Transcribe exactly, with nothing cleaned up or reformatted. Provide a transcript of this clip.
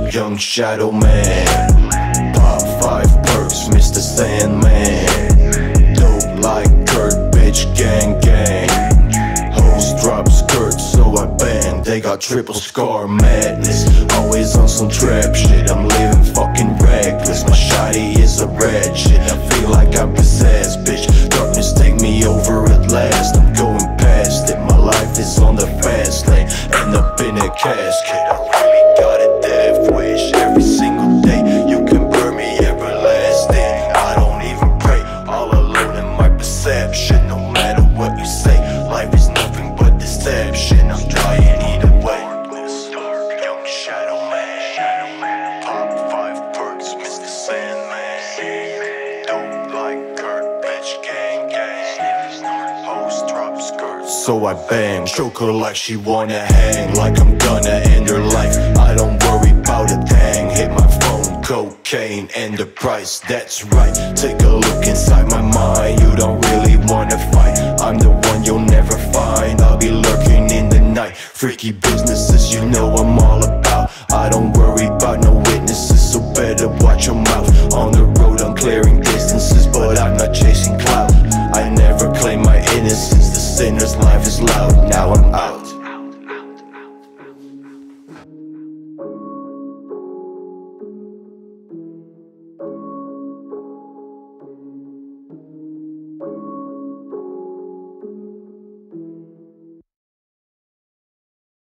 young shadow man. Pop five perks, Mister Sandman. Dope like Kurt, bitch gang gang. Hoes drop skirts, so I bang. They got triple scar madness. Always on some trap shit, I'm living fucking reckless. My shawty is a rat shit, I feel like I'm possessed, bitch. Darkness take me over at last, I'm going past it. My life is on the fast lane, end up in a casket. I really got a death wish every single day. You can burn me everlasting, I don't even pray. All alone in my perception, no matter what you say. Life is nothing but deception, I'm trying either way. Dark, young shadow man. Pop five perks, Mister Sandman. Dope like Kurt, bitch gang gang. Hoes drop skirts, so I bang. Choke her like she wanna hang, like I'm gonna end her life. I don't worry about a thing. Hit my phone, cocaine and the price, that's right. Take a look inside my mind, you don't really wanna fight. I'm the one you'll never find, I'll be lurking in the night. Freaky businesses, you know I'm all about. I don't